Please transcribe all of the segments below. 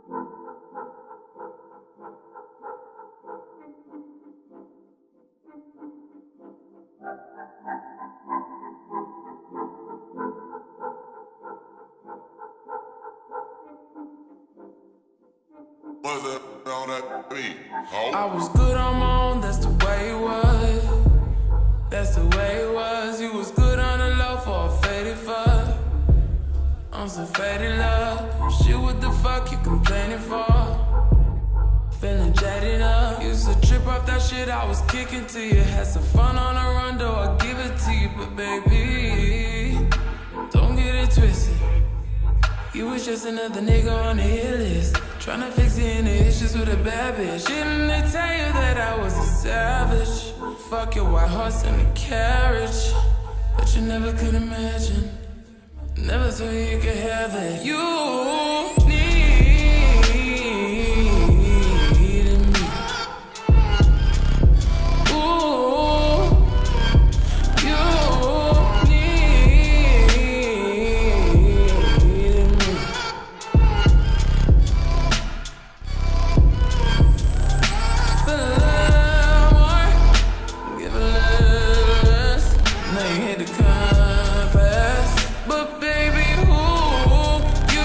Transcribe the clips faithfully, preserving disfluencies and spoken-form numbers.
I was good on my own, that's the way it was. That's the way it was. You was good on the low for a faded fuck. I'm so faded love. Shit, what the fuck you complaining for? Feeling jaded up. Used to trip off that shit I was kicking to you. Had some fun on the run, though I give it to you. But baby, don't get it twisted. You was just another nigga on the hit list, tryna fix any issues with a bad bitch. Didn't they tell you that I was a savage? Fuck your white horse and a carriage. But you never could imagine, never thought you could have it. You needed me. Ooh, you needed me. Feel a little more, give a little less. Now you hit the confess, but baby, who you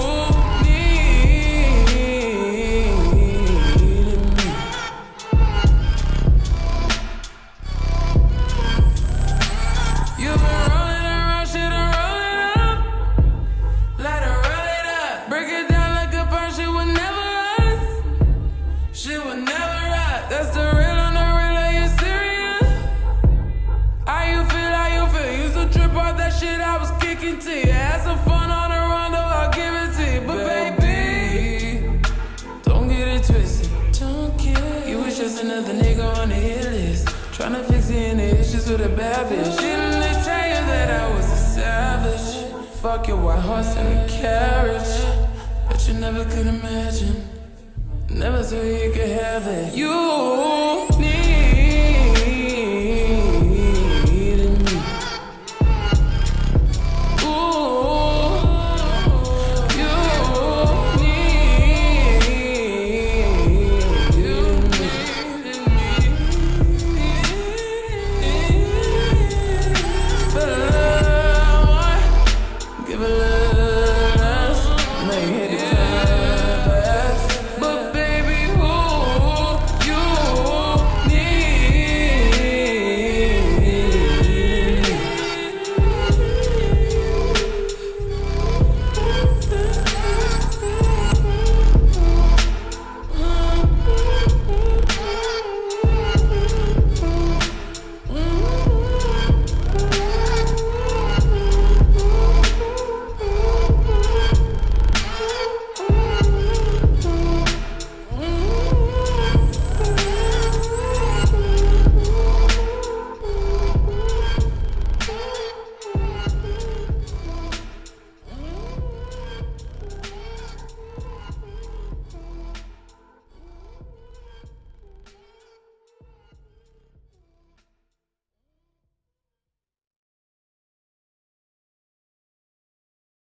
needed me. You've been rolling around shit and roll it up. Let her roll it up. Break it down like a punch, shit would never us. Shit would never rock. That's the real on the real, are you serious? How you feel, how you feel? Used to trip off that shit I was kicking to you. Had some fun on the run, though I'll give it to you. But baby, don't get it twisted. Don't get it. You was just another nigga on the hit list, tryna fix any issues with a bad bitch. Didn't they tell you that I was a savage? Fuck your white horse and a carriage. But you never could imagine, never thought you could have it. You